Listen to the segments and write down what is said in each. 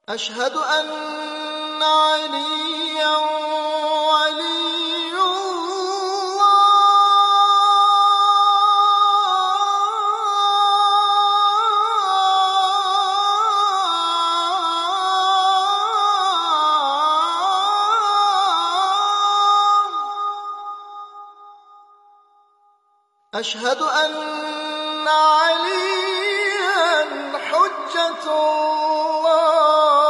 أشهد أن عليا ولي الله. أشهد أن عليا حجة الله.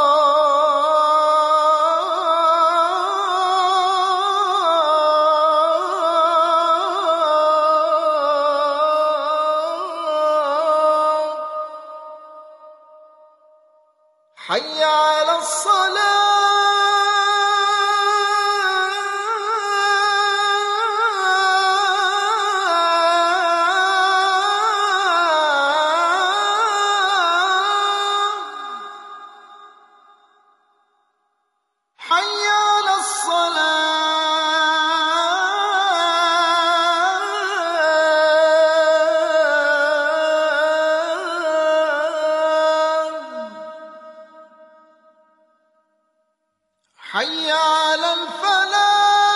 حي على الصلاة. حي على الصلاة. حي على الفلاح.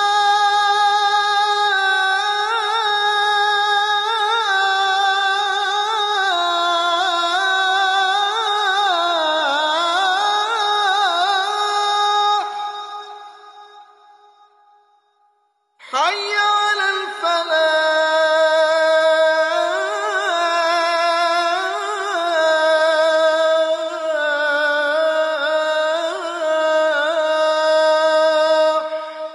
حي على الفلاح.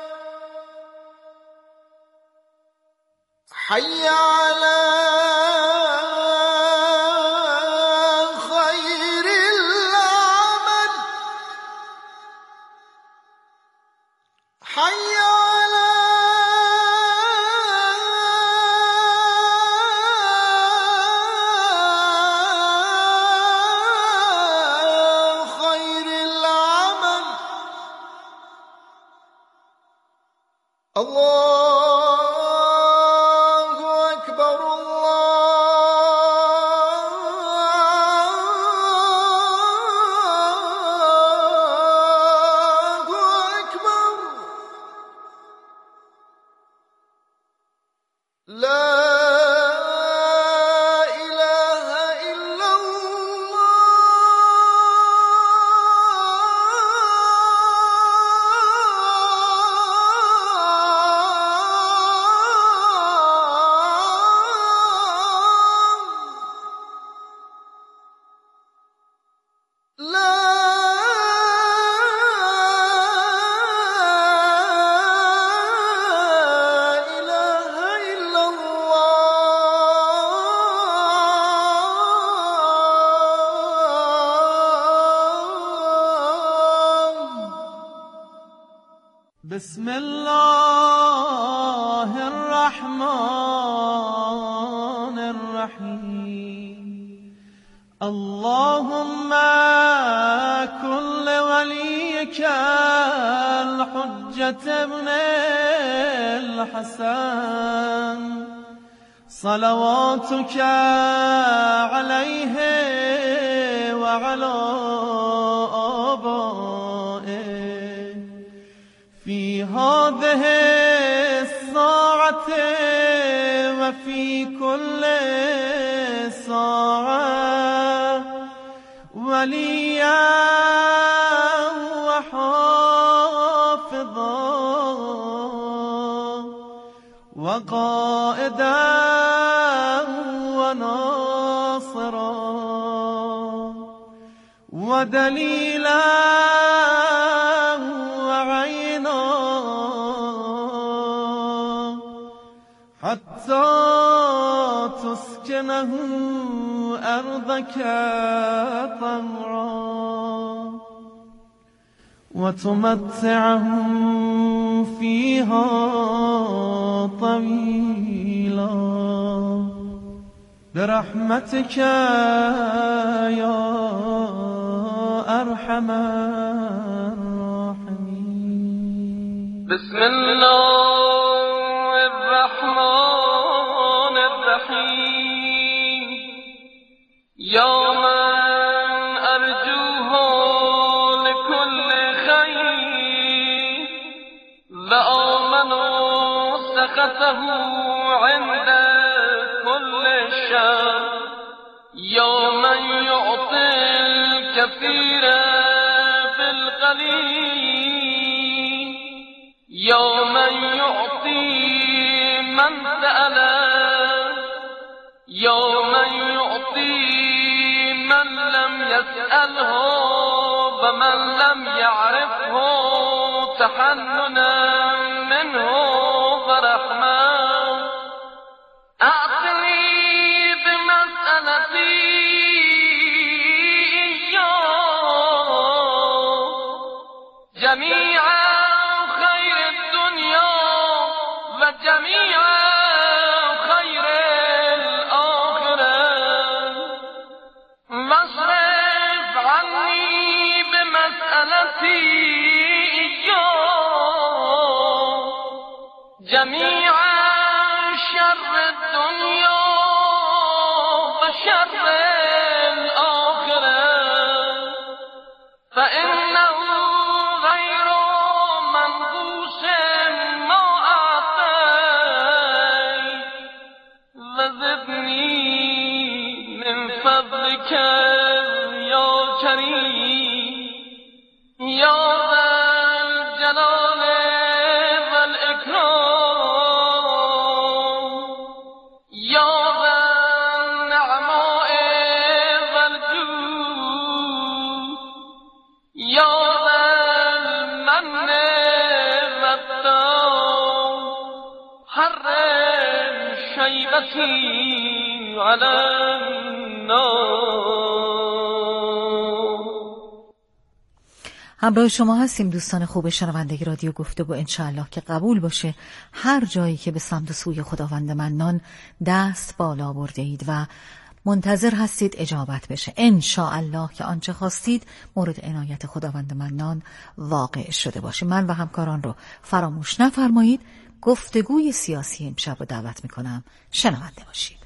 حي على خير العمل. حي على خير العمل. الله أكبر. الله أكبر. لا إله إلا الله. لا إله إلا الله. بسم الله الرحمن الرحيم. اللهم كن لوليك الحجة ابن الحسن صلواتك عليه وعلى آبائه في هذه الساعة وفي كل ساعة وليا وحافظا وقائدا وناصرا ودليلا وعينا حتى تسكنه أرضك طمعا وتمتعهم فيها طويلا برحمتك يا أرحم الراحمين. بسم الله الرحمن الرحيم. يا من أرجوه سخطه عند كل شر يا من يعطي الكثير بالقليل يا من يعطي من سأل يا من يعطي من لم يسأله ومن لم يعرفه تحننا منه ورحمة أعطني بمسألتي جميع خير الدنيا وجميع خير الآخرة واصرف عني بمسألتي جميع شر الدنيا وشر الآخرة فإنه غير منقوص ما أعطيت وزدني من فضلك يا كريم يا ذا الجلال والإكرام يا ذا النعماء والجود يا ذا المن والطول حرم شيبتي على النار. همراه شما هستیم دوستان خوب شنونده رادیو گفتگو. انشاءالله که قبول باشه هر جایی که به سمت سوی خداوند منان دست بالا برده اید و منتظر هستید اجابت بشه، انشاءالله که آنچه خواستید مورد عنایت خداوند منان واقع شده باشه. من و همکاران رو فراموش نفرمایید. گفتگوی سیاسی امشب رو دعوت میکنم شنونده باشید.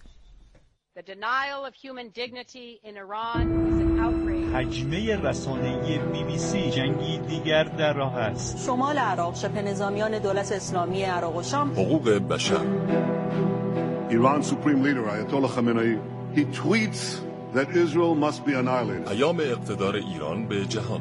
هجمه رسانه‌ای BBC جنگی دیگر در راه است. شمال عراق شبه نظامیان دولت اسلامی عراق و شام. حقوق بشر. Iran's supreme leader Ayatollah Khamenei he tweets that Israel must be annihilated. پیام اقتدار ایران به جهان.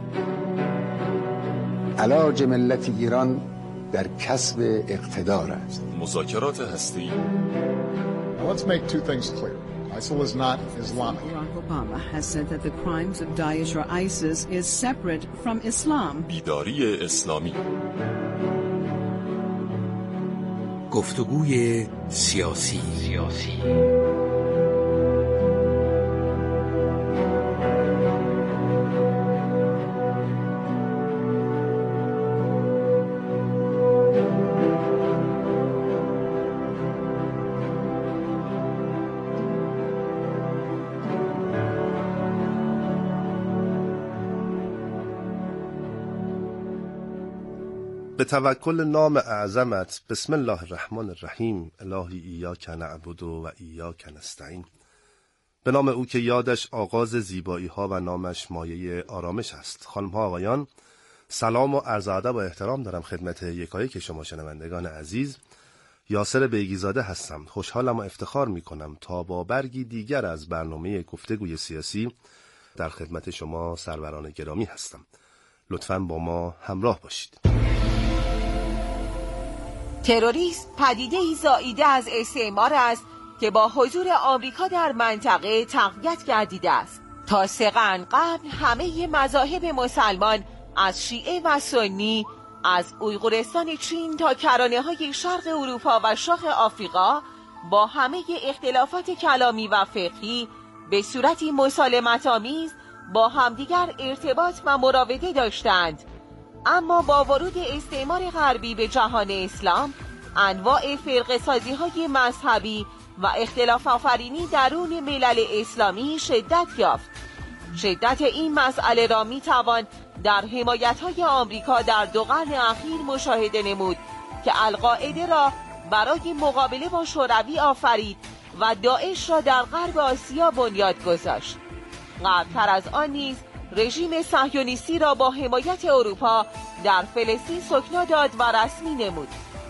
علاج ملت ایران در کسب اقتدار است. مذاکرات هسته‌ای. Let's make two things clear. ISIL is not Islamic. Barack Obama has said that the crimes of Daesh or ISIS is separate from Islam. بیداری اسلامی. گفتگوی سیاسی. به توکل نام اعظمت. بسم الله الرحمن الرحیم. الهی ایاک نعبد و ایاک نستعین. به نام او که یادش آغاز زیبایی ها و نامش مایه آرامش است. خانم ها آقایان، سلام و عرض ادب و احترام دارم خدمت یکایک شما شنوندگان عزیز. یاسر بیگیزاده هستم. خوشحالم و افتخار می کنم تا با برگی دیگر از برنامه گفتگوی سیاسی در خدمت شما سروران گرامی هستم. لطفاً با ما همراه باشید. تروریسم پدیده‌ای زاییده از استعمار است که با حضور آمریکا در منطقه تقویت گردیده است. تا 3 قرن قبل همه مذاهب مسلمان از شیعه و سنی، از اویغورستان چین تا کرانه‌های شرق اروپا و شرق آفریقا با همه اختلافات کلامی و فقهی به صورتی مسالمت‌آمیز با همدیگر ارتباط و مراوده داشتند. اما با ورود استعمار غربی به جهان اسلام، انواع فرقه‌سازی‌های مذهبی و اختلاف آفرینی درون ملل اسلامی شدت یافت. شدت این مسئله را می‌توان در حمایت‌های آمریکا در 2 قرن اخیر مشاهده نمود که القاعده را برای مقابله با شوروی آفرید و داعش را در غرب آسیا بنیاد گذاشت. قبل‌تر از آن نیز رژیم صهیونیستی را با حمایت اروپا در فلسطین سکنا داد و رسمی نمود.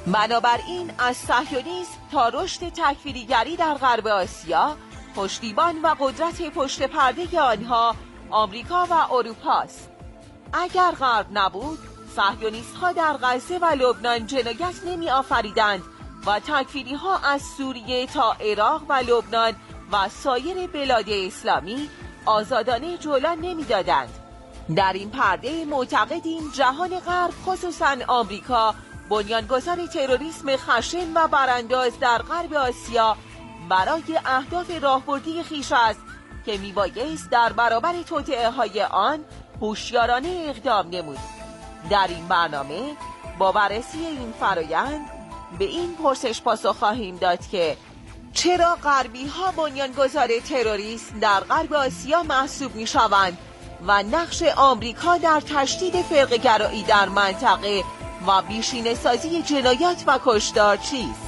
بنابراین از صهیونیسم تا رشد تکفیریگری در غرب آسیا، پشتیبان و قدرت پشت پرده آنها آمریکا و اروپاست. اگر غرب نبود، صهیونیست‌ها در غزه و لبنان جنایت نمی آفریدند و تکفیری‌ها از سوریه تا عراق و لبنان و سایر بلاد اسلامی آزادانه جولان نمی دادند. در این پرده معتقدیم جهان غرب، خصوصاً آمریکا، بنیانگذار تروریسم خشن و برانداز در غرب آسیا برای اهداف راهبردی خویش است که میبایست در برابر توطئه‌های آن هوشیارانه اقدام نمود. در این برنامه با بررسی این فرایند به این پرسش پاسخ خواهیم داد که چرا غربی ها بنیانگذار تروریسم در غرب آسیا محسوب می شوند و نقش آمریکا در تشدید فرقه‌گرایی در منطقه و بیشینه سازی جنایات و کشتار چیست؟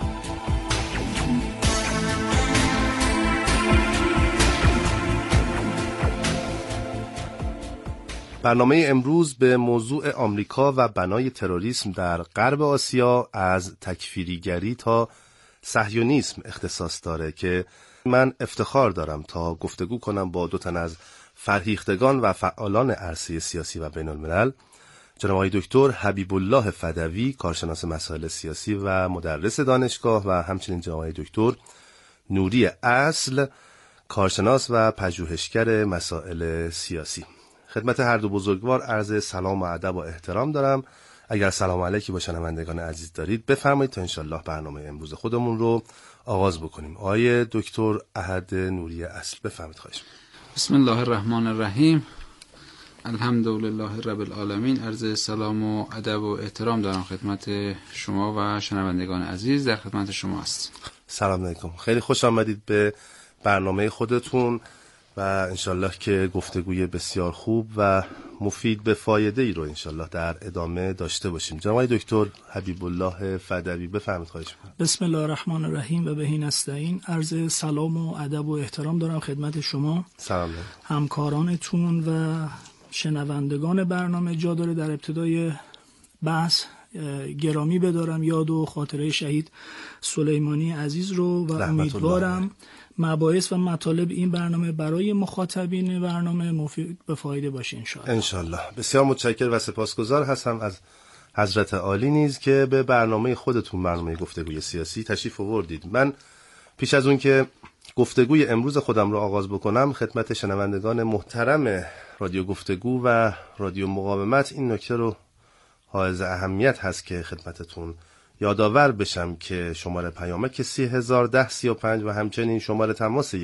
برنامه امروز به موضوع آمریکا و بنای تروریسم در غرب آسیا از تکفیریگری تا صهیونیسم اختصاص داره که من افتخار دارم تا گفتگو کنم با دو تن از فرهیختگان و فعالان عرصه سیاسی و بین الملل، جناب آقای دکتر حبیب الله فدوی، کارشناس مسائل سیاسی و مدرس دانشگاه، و همچنین جناب آقای دکتر نوری اصل، کارشناس و پژوهشگر مسائل سیاسی. خدمت هر دو بزرگوار عرض سلام و ادب و احترام دارم. اگر سلام علیکی با شنوندگان عزیز دارید بفرمایید تا انشالله برنامه امروز خودمون رو آغاز بکنیم. آقای دکتر احد نوری اصل بفرمایید. خواهش می‌کنم. بسم الله الرحمن الرحیم. الحمدلله رب العالمین. عرض سلام و ادب و احترام دارم خدمت شما و شنوندگان عزیز. در خدمت شما است. سلام علیکم. خیلی خوش آمدید به برنامه خودتون و انشالله که گفتگوی بسیار خوب و مفید به فایده ای رو انشالله در ادامه داشته باشیم. جناب دکتر حبیب الله فدوی بفرمایید. خواهش می‌کنم. بسم الله الرحمن الرحیم و بهی نستعین. عرض سلام و ادب و احترام دارم خدمت شما، سلام همکارانتون و شنوندگان برنامه. جا داره در ابتدای بحث گرامی بدارم یاد و خاطره شهید سلیمانی عزیز رو و امیدوارم مباحث و مطالب این برنامه برای مخاطبین برنامه مفید به فایده باشه انشالله. بسیار متشکرم و سپاسگزار هستم از حضرت عالی نیز که به برنامه خودتون، برنامه گفتگوی سیاسی، تشریف آوردید. من پیش از اون که گفتگوی امروز خودم رو آغاز بکنم خدمت شنوندگان محترم رادیو گفتگو و رادیو مقاومت این نکته رو حائز اهمیت هست که خدمتتون یادآور بشم که شماره پیامک 301035 و همچنین شماره تماس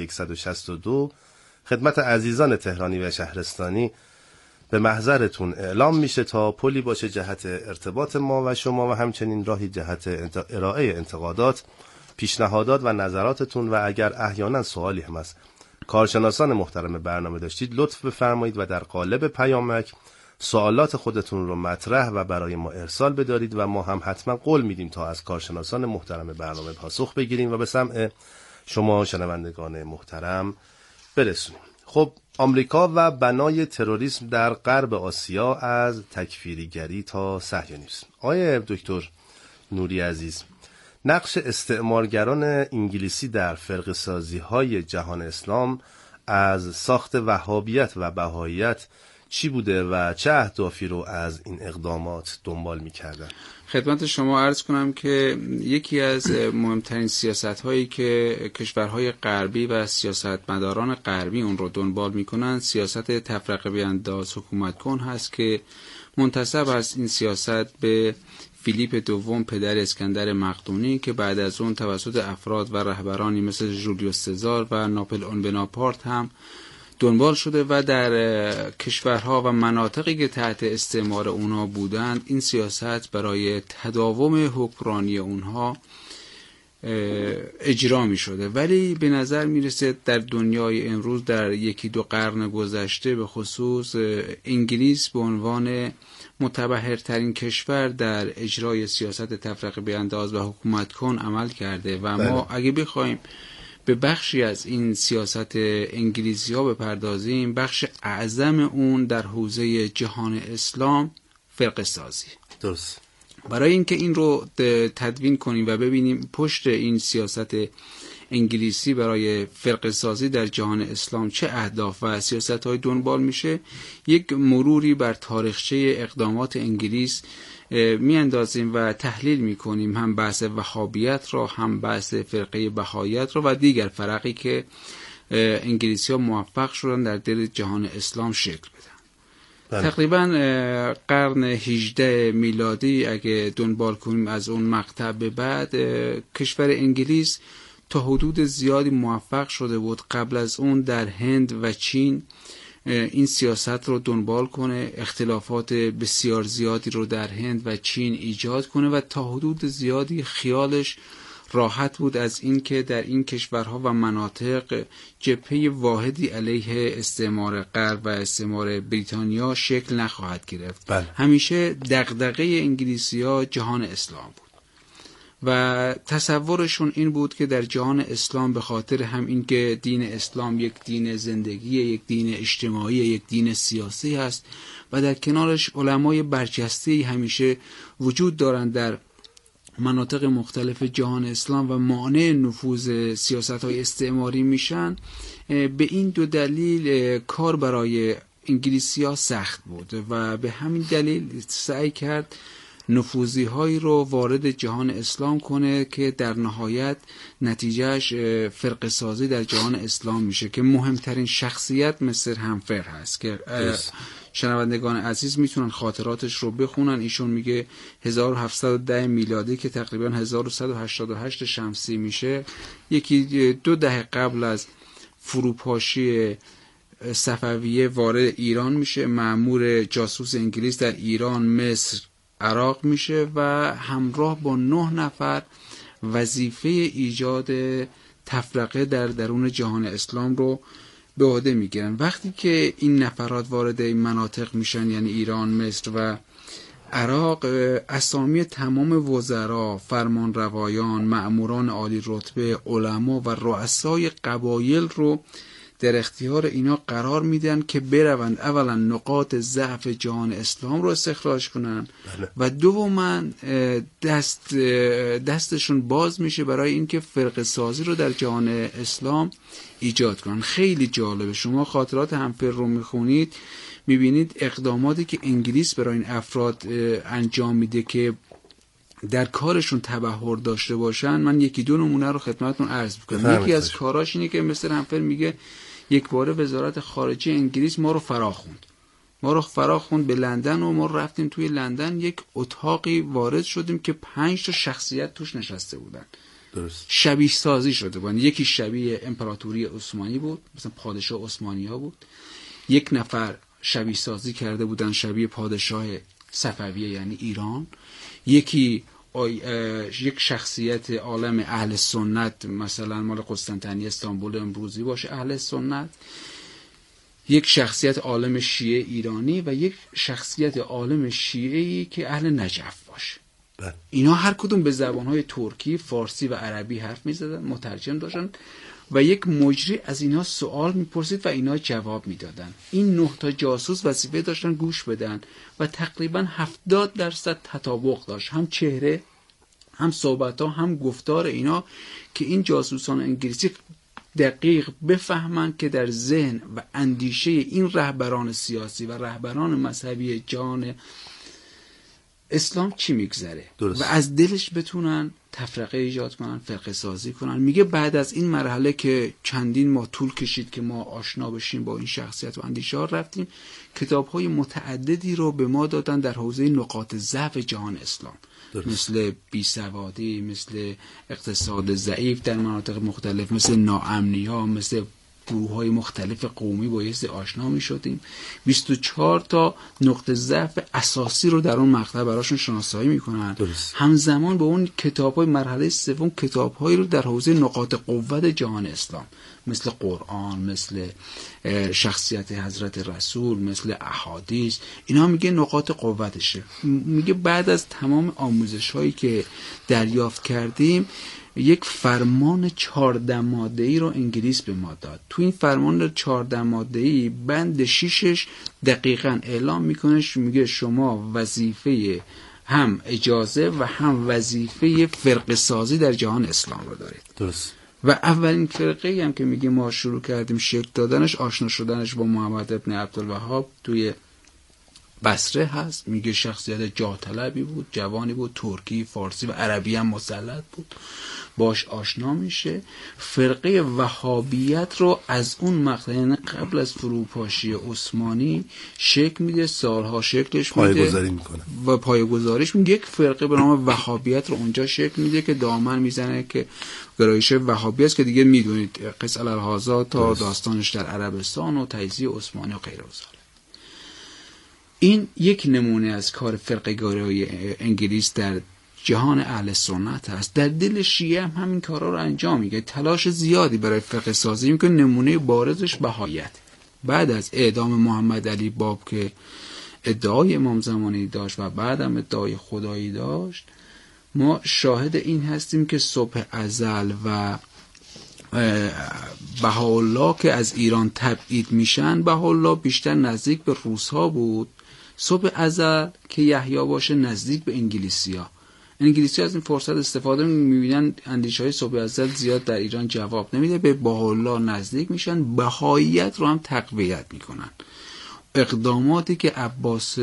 162 خدمت عزیزان تهرانی و شهرستانی به محضرتون اعلام میشه تا پلی باشه جهت ارتباط ما و شما و همچنین راهی جهت ارائه انتقادات، پیشنهادات و نظراتتون، و اگر احیانا سوالی هم از کارشناسان محترم برنامه داشتید لطف بفرمایید و در قالب پیامک سوالات خودتون رو مطرح و برای ما ارسال بدارید و ما هم حتما قول میدیم تا از کارشناسان محترم برنامه پاسخ بگیریم و به سمع شما شنوندگان محترم برسونیم. خب، آمریکا و بنای تروریسم در غرب آسیا از تکفیریگری تا صهیونیسم. آقای دکتر نوری عزیز، نقش استعمارگران انگلیسی در فرقه‌سازی‌های جهان اسلام از ساخت وهابیت و بهائیت چی بوده و چه اهدافی رو از این اقدامات دنبال می‌کردن؟ خدمت شما عرض کنم که یکی از مهمترین سیاست‌هایی که کشورهای غربی و سیاستمداران غربی اون رو دنبال می‌کنن سیاست تفرقه بیانداز حکومت کن هست که منتسب است این سیاست به فیلیپ دوم پدر اسکندر مقدونی که بعد از اون توسط افراد و رهبرانی مثل جولیوس سزار و ناپلئون بناپارت هم دنبال شده و در کشورها و مناطقی که تحت استعمار اونها بودند این سیاست برای تداوم حکمرانی اونها اجرا می شده. ولی به نظر می رسه در دنیای امروز در یکی دو قرن گذشته به خصوص انگلیس به عنوان متبحرترین کشور در اجرای سیاست تفرقه بیانداز و حکومت کن عمل کرده و ما اگه بخوایم به بخشی از این سیاست انگلیسی ها بپردازیم، بخش اعظم اون در حوزه جهان اسلام فرقه سازی. درست. برای اینکه این رو تدوین کنیم و ببینیم پشت این سیاست انگلیسی برای فرقه سازی در جهان اسلام چه اهداف و سیاست‌های دنبال میشه، یک مروری بر تاریخچه اقدامات انگلیس میاندازیم و تحلیل میکنیم، هم بحث وهابیت را، هم بحث فرقه بهاییت را و دیگر فرقی که انگلیسی ها موفق شدن در دل جهان اسلام شکل بدن. تقریبا قرن 18 میلادی اگه دنبال کنیم از اون مقطع به بعد، کشور انگلیس تا حدود زیادی موفق شده بود قبل از اون در هند و چین این سیاست رو دنبال کنه، اختلافات بسیار زیادی رو در هند و چین ایجاد کنه و تا حدود زیادی خیالش راحت بود از این که در این کشورها و مناطق جبهه واحدی علیه استعمار غرب و استعمار بریتانیا شکل نخواهد گرفت. همیشه دغدغه انگلیسی‌ها جهان اسلام بود و تصورشون این بود که در جهان اسلام به خاطر هم این که دین اسلام یک دین زندگی، یک دین اجتماعی، یک دین سیاسی هست و در کنارش علمای برجسته‌ای همیشه وجود دارند در مناطق مختلف جهان اسلام و مانع نفوذ سیاست‌های استعماری میشن، به این دو دلیل کار برای انگلیسی‌ها سخت بود و به همین دلیل سعی کرد نفوذی هایی رو وارد جهان اسلام کنه که در نهایت نتیجهش فرقه سازی در جهان اسلام میشه که مهمترین شخصیت مستر همفر هست که شنوندگان عزیز میتونن خاطراتش رو بخونن. ایشون میگه 1710 میلادی که تقریبا 1188 شمسی میشه، یکی 2 دهه قبل از فروپاشی صفویه وارد ایران میشه، مأمور جاسوس انگلیس در ایران، مصر، عراق میشه و همراه با 9 نفر وظیفه ایجاد تفرقه در درون جهان اسلام رو به عهده میگیرن. وقتی که این نفرات وارد این مناطق میشن، یعنی ایران، مصر و عراق، اسامی تمام وزرا، فرمانروایان، مأموران عالی رتبه، علما و رؤسای قبایل رو در اختیار اینا قرار میدن که بروند اولا نقاط ضعف جهان اسلام رو استخراج کنن و دوما دستشون باز میشه برای اینکه فرقه سازی رو در جهان اسلام ایجاد کنن. خیلی جالبه، شما خاطرات همفر رو میخونید میبینید اقداماتی که انگلیس برای این افراد انجام میده که در کارشون تبحر داشته باشن. من 1-2 نمونه رو خدمتتون عرض میکنم. یکی از کاراش اینه که مستر همفر میگه یک باره وزارت خارجه انگلیس ما رو فراخوند به لندن و ما رفتیم توی لندن، یک اتاقی وارد شدیم که 5 تا شخصیت توش نشسته بودن. درست. شبیه سازی شده بودن. یکی شبیه امپراتوری عثمانی بود، مثلا پادشاه عثمانی‌ها بود. یک نفر شبیه سازی کرده بودن شبیه پادشاه صفویه یعنی ایران. یک شخصیت عالم اهل سنت، مثلا مال قسطنطنیه استانبول امروزی باشه اهل سنت، یک شخصیت عالم شیعه ایرانی و یک شخصیت عالم شیعه‌ای که اهل نجف باشه. اینا هر کدوم به زبانهای ترکی، فارسی و عربی حرف می‌زدن، مترجم داشتن و یک مجری از اینا سوال میپرسید و اینا جواب میدادن. این 9 تا جاسوس وظیفه داشتن گوش بدن و تقریبا 70% تطابق داشت، هم چهره، هم صحبت‌ها، هم گفتار اینا، که این جاسوسان انگلیسی دقیق بفهمن که در ذهن و اندیشه این رهبران سیاسی و رهبران مذهبی جهان اسلام چی میگذره و از دلش بتونن تفرقه ایجاد کنن، فرقه سازی کنن. میگه بعد از این مرحله که چندین ماه طول کشید که ما آشنا بشیم با این شخصیت و اندیشه ها، رفتیم کتاب‌های متعددی رو به ما دادن در حوزه نقاط ضعف جهان اسلام، مثل بیسوادی، مثل اقتصاد ضعیف در مناطق مختلف، مثل ناامنی‌ها، مثل گروه‌های مختلف قومی بایستی آشنا می‌شدیم. 24 تا نقطه ضعف اساسی رو در اون مقطع براشون شناسایی می‌کنن. همزمان با اون کتاب‌های مرحله سوم کتاب‌هایی رو در حوزه نقاط قوت جهان اسلام، مثل قرآن، مثل شخصیت حضرت رسول، مثل احادیث، اینا میگه نقاط قوتشه. میگه بعد از تمام آموزش‌هایی که دریافت کردیم، یک فرمان 14 ماده‌ای رو انگلیس به ما داد. تو این فرمان 14 ماده‌ای بند 6ش دقیقاً اعلام میکنه، میگه شما وظیفه هم اجازه و هم وظیفه فرقه سازی در جهان اسلام رو دارید. درست. و اولین فرقه هم که میگه ما شروع کردیم شکل دادنش، آشنا شدنش با محمد ابن عبدالوهاب توی بصره هست. میگه شخصیت جاه طلبی بود، جوانی بود، ترکی، فارسی و عربی هم مسلط بود، باش آشنا میشه. فرقه وهابیت رو از اون مقطع، یعنی قبل از فروپاشی عثمانی شکل میده، سالها شکلش میده، پایه‌گذاری میکنه و پایه‌گذاریش میگه یک فرقه به نام وهابیت رو اونجا شکل میده که دامن میزنه که گرایش وهابی است که دیگه میدونید قص الالهازا تا داستانش در عربستان و تجزیه عثمانی و غیره. این یک نمونه از کار فرقه گرایی انگلیس در جهان اهل سنت هست. در دل شیعه هم همین کارا رو انجام میده، تلاش زیادی برای فرقه سازی میکنه. نمونه بارزش بهاییت. بعد از اعدام محمد علی باب که ادعای امام زمانی داشت و بعدم ادعای خدایی داشت، ما شاهد این هستیم که صبح ازل و بهاءالله که از ایران تبعید میشن، بهاءالله بیشتر نزدیک به روس‌ها بود، صبح ازل که یحیی باشه نزدیک به انگلیسی‌ها. انگلیسی از این فرصت استفاده می‌بینن، اندیشه‌های صبح ازل زیاد در ایران جواب نمیده، به بهاءالله نزدیک میشن، بهاییت رو هم تقویت میکنن. اقداماتی که عباس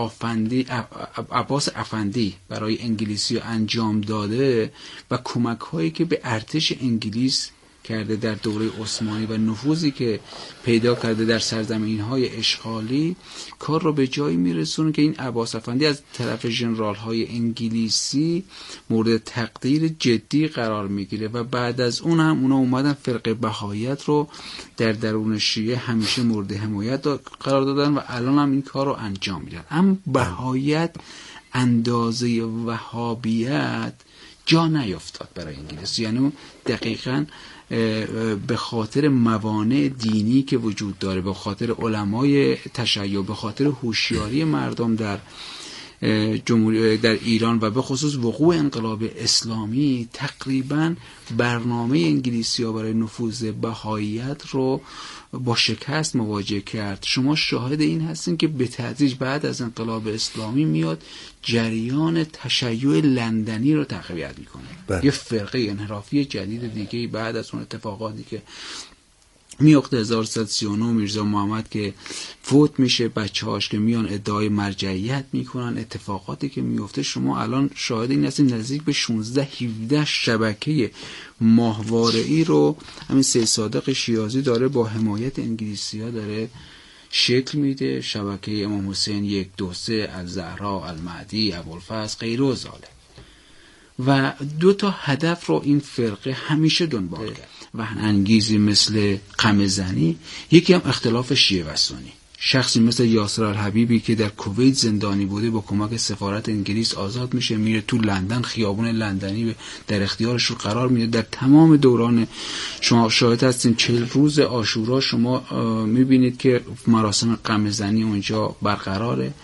افندی برای انگلیسی انجام داده و کمک‌هایی که به ارتش انگلیس کرده در دوره عثمانی و نفوذی که پیدا کرده در سرزمین‌های اشغالی، کار رو به جایی میرسونه که این عباس افندی از طرف ژنرال‌های انگلیسی مورد تقدیر جدی قرار میگیره و بعد از اون هم اونا اومدن فرقه بهاییت رو در درون شیعه همیشه مورد حمایت قرار دادن و الان هم این کار رو انجام میدن. اما بهاییت اندازه وهابیت جا نیفتاد برای انگلیس، یعنی دقیقاً به خاطر موانع دینی که وجود داره، به خاطر علمای تشیع، به خاطر هوشیاری مردم در در ایران و به خصوص وقوع انقلاب اسلامی، تقریبا برنامه انگلیسی ها برای نفوذ بهاییت رو با شکست مواجه کرد. شما شاهد این هستین که به تدریج بعد از انقلاب اسلامی میاد جریان تشیع لندنی رو تقویت میکنه. یه فرقه انحرافی جدید دیگه بعد از اون اتفاقاتی که میفته 1339 میرزا محمد که فوت میشه، بچه‌هاش که میان ادعای مرجعیت میکنن، اتفاقاتی که میفته، شما الان شاهد این هستین نزدیک به 16-17 شبکه ماهواره‌ای رو همین سید صادق شیرازی داره با حمایت انگلیسی‌ها داره شکل میده. شبکه امام حسین 1 2 3 الزهرا، المهدی، ابوالفضل، غیر و ذالک. و 2 تا هدف رو این فرقه همیشه دنبال کرد و انگیزی مثل قمه‌زنی، یکی هم اختلاف شیعه و سنی. شخصی مثل یاسر الحبیبی که در کویت زندانی بوده با کمک سفارت انگلیس آزاد میشه، میره تو لندن، خیابون لندنی در اختیارش رو قرار میده. در تمام دوران شما شاهد هستین 40 روز عاشورا شما میبینید که مراسم قمه‌زنی اونجا برقراره.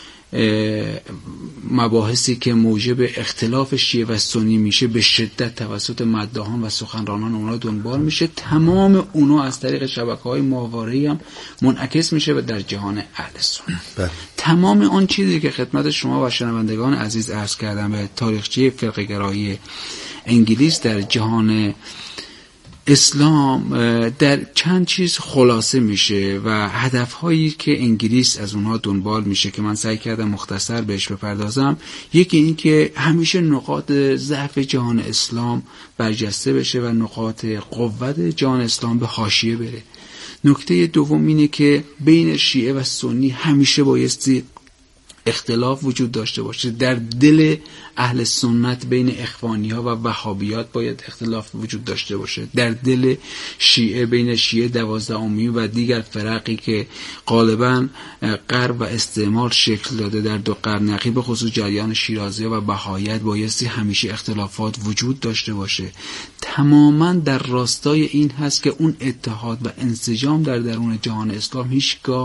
مباحثی که موجب اختلاف شیعه و سنی میشه به شدت توسط مداحان و سخنرانان اونا دنبال میشه. تمام اونا از طریق شبکه‌های ماهواره‌ای هم منعکس میشه و در جهان اهل سنت. تمام آن چیزی که خدمت شما و شنوندگان عزیز عرض کردم به تاریخچه فرقه گرایی انگلیس در جهان اسلام در چند چیز خلاصه میشه و هدفهایی که انگلیس از اونها دنبال میشه که من سعی کردم مختصر بهش بپردازم. یکی این که همیشه نقاط ضعف جهان اسلام برجسته بشه و نقاط قوت جهان اسلام به حاشیه بره. نکته دوم اینه که بین شیعه و سنی همیشه بایستی اختلاف وجود داشته باشه. در دل اهل سنت بین اخوانی ها و وهابیات باید اختلاف وجود داشته باشه. در دل شیعه بین شیعه 12 امی و دیگر فرقی که غالبا غرب و استعمار شکل داده در 2 قرن اخیر، به خصوص جریان شیرازی و بهاییت، بایستی همیشه اختلافات وجود داشته باشه. تماما در راستای این هست که اون اتحاد و انسجام در درون جهان اسلام هیچگاه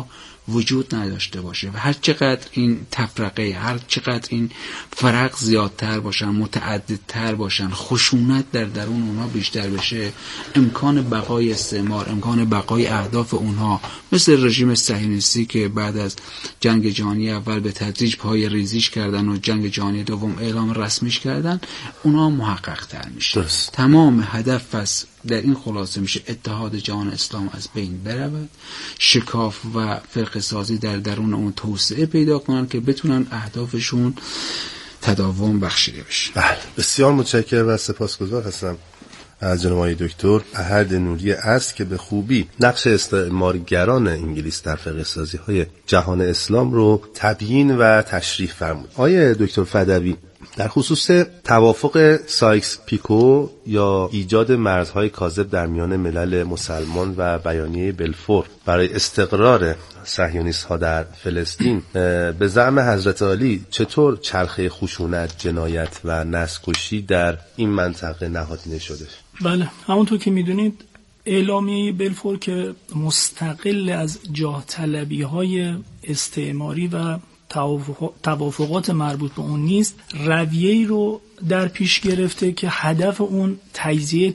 وجود نداشته باشه و هر چقدر این تفرقه، هر چقدر این فرق زیادتر باشن، متعددتر باشن، خشونت در درون اونها بیشتر بشه، امکان بقای استعمار، امکان بقای اهداف اونها مثل رژیم صهیونیستی که بعد از جنگ جهانی اول به تدریج پای ریزیش کردن و جنگ جهانی دوم اعلام رسمیش کردن، اونها محقق تر میشه. تمام هدف پس در این خلاصه میشه اتحاد جهان اسلام از بین برود، شکاف و فرقه سازی در درون اون توسعه پیدا کنن که بتونن اهدافشون تداوم بخشیده بشه. بله، بسیار متشکرم و سپاسگزار هستم از جناب آقای دکتر احد نوری است که به خوبی نقش استعمارگران انگلیس در فرقه سازی های جهان اسلام رو تبیین و تشریح فرمود. آقای دکتر فدوی، در خصوص توافق سایکس پیکو یا ایجاد مرزهای کاذب در میان ملل مسلمان و بیانیه بلفور برای استقرار صهیونیست‌ها در فلسطین، به زعم حضرت علی چطور چرخه خشونت، جنایت و نسل‌کشی در این منطقه نهادینه شده؟ بله، همونطور که میدونید اعلامیه بلفور که مستقل از جاه طلبی‌های استعماری و توافقات مربوط به اون نیست، رویه‌ای رو در پیش گرفته که هدف اون تجزیه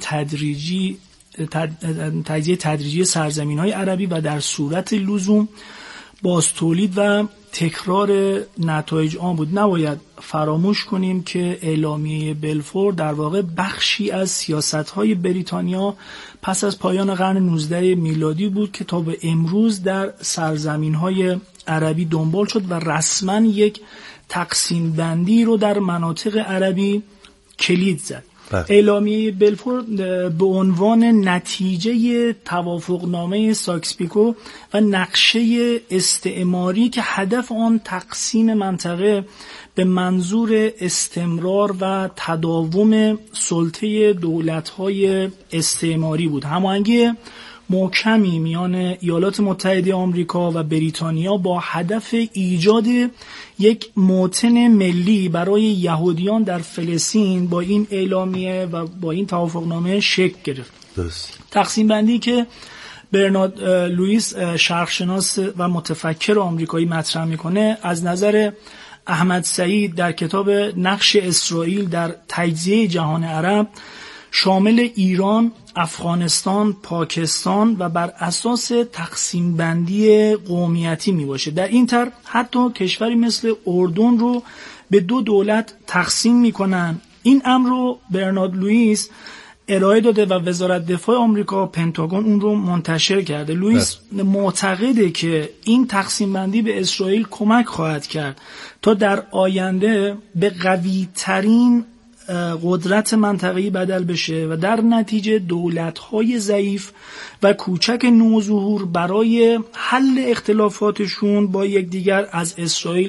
تدریجی سرزمین‌های عربی و در صورت لزوم باز تولید و تکرار نتایج آن بود. نباید فراموش کنیم که اعلامیه بلفور در واقع بخشی از سیاست‌های بریتانیا پس از پایان قرن 19 میلادی بود که تا به امروز در سرزمین‌های عربی دنبال شد و رسما یک تقسیم بندی رو در مناطق عربی کلید زد. اعلامیه بلفور به عنوان نتیجه توافقنامه سایکس پیکو و نقشه استعماری که هدف آن تقسیم منطقه به منظور استمرار و تداوم سلطه دولت‌های استعماری بود. هماهنگی محکمی میان ایالات متحده آمریکا و بریتانیا با هدف ایجاد یک موطن ملی برای یهودیان در فلسطین با این اعلامیه و با این توافقنامه شکل گرفت. تقسیم بندی که برنارد لوئیس شرقشناس و متفکر آمریکایی مطرح میکنه از نظر احمد سعید در کتاب نقش اسرائیل در تجزیه جهان عرب شامل ایران، افغانستان، پاکستان و بر اساس تقسیم بندی قومیتی می باشه. در این طرح حتی کشوری مثل اردن رو به دو دولت تقسیم می کنن. این امر رو برنارد لوئیس ارائه داده و وزارت دفاع آمریکا، پنتاگون اون رو منتشر کرده. لوئیس معتقده که این تقسیم بندی به اسرائیل کمک خواهد کرد تا در آینده به قوی ترین قدرت منطقه‌ای بدل بشه و در نتیجه دولت‌های ضعیف و کوچک نوظهور برای حل اختلافاتشون با یکدیگر از اسرائیل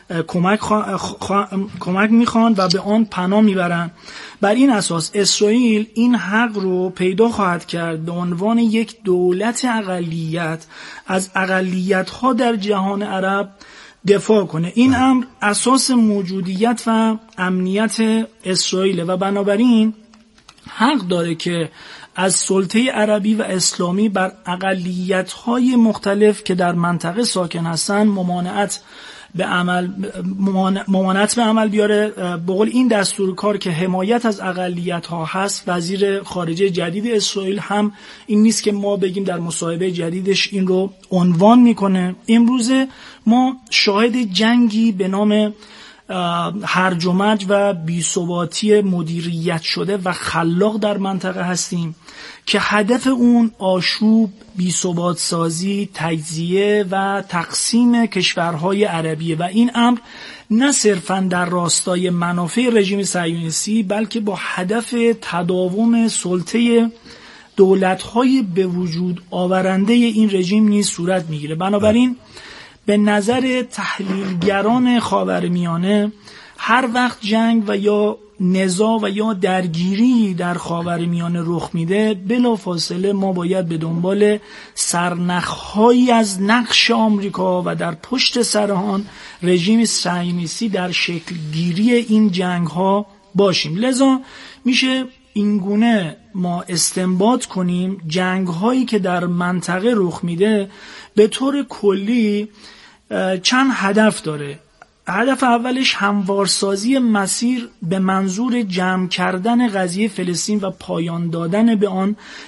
کمک میخوان و به آن پناه میبرن. بر این اساس اسرائیل این حق رو پیدا خواهد کرد به عنوان یک دولت اقلیت از اقلیت‌ها در جهان عرب دفاع کنه. این امر اساس موجودیت و امنیت اسرائیل و بنابراین حق داره که از سلطه عربی و اسلامی بر اقلیت‌های مختلف که در منطقه ساکن هستن ممانعت به عمل بیاره. به قول این دستور کار که حمایت از اقلیت‌ها هست، وزیر خارجه جدید اسرائیل هم این نیست که ما بگیم در مصاحبه جدیدش این رو عنوان میکنه. امروزه ما شاهد جنگی به نام هرج و مرج و بی‌ثباتی مدیریت شده و خلاق در منطقه هستیم که هدف اون آشوب، بی‌ثبات سازی، تجزیه و تقسیم کشورهای عربیه و این امر نه صرفاً در راستای منافع رژیم صهیونیستی بلکه با هدف تداوم سلطه دولت‌های به وجود آورنده این رژیم نیز صورت میگیره. بنابراین به نظر تحلیلگران خاورمیانه هر وقت جنگ و یا نزاع و یا درگیری در خاورمیانه رخ میده بلافاصله ما باید به دنبال سرنخ‌هایی از نقش آمریکا و در پشت سر آن رژیم صهیونیستی در شکل گیری این جنگ‌ها باشیم. لذا میشه اینگونه ما استنباط کنیم جنگ هایی که در منطقه رخ میده به طور کلی چند هدف داره. هدف اولش هموارسازی مسیر به منظور جمع کردن قضیه فلسطین و پایان دادن به آن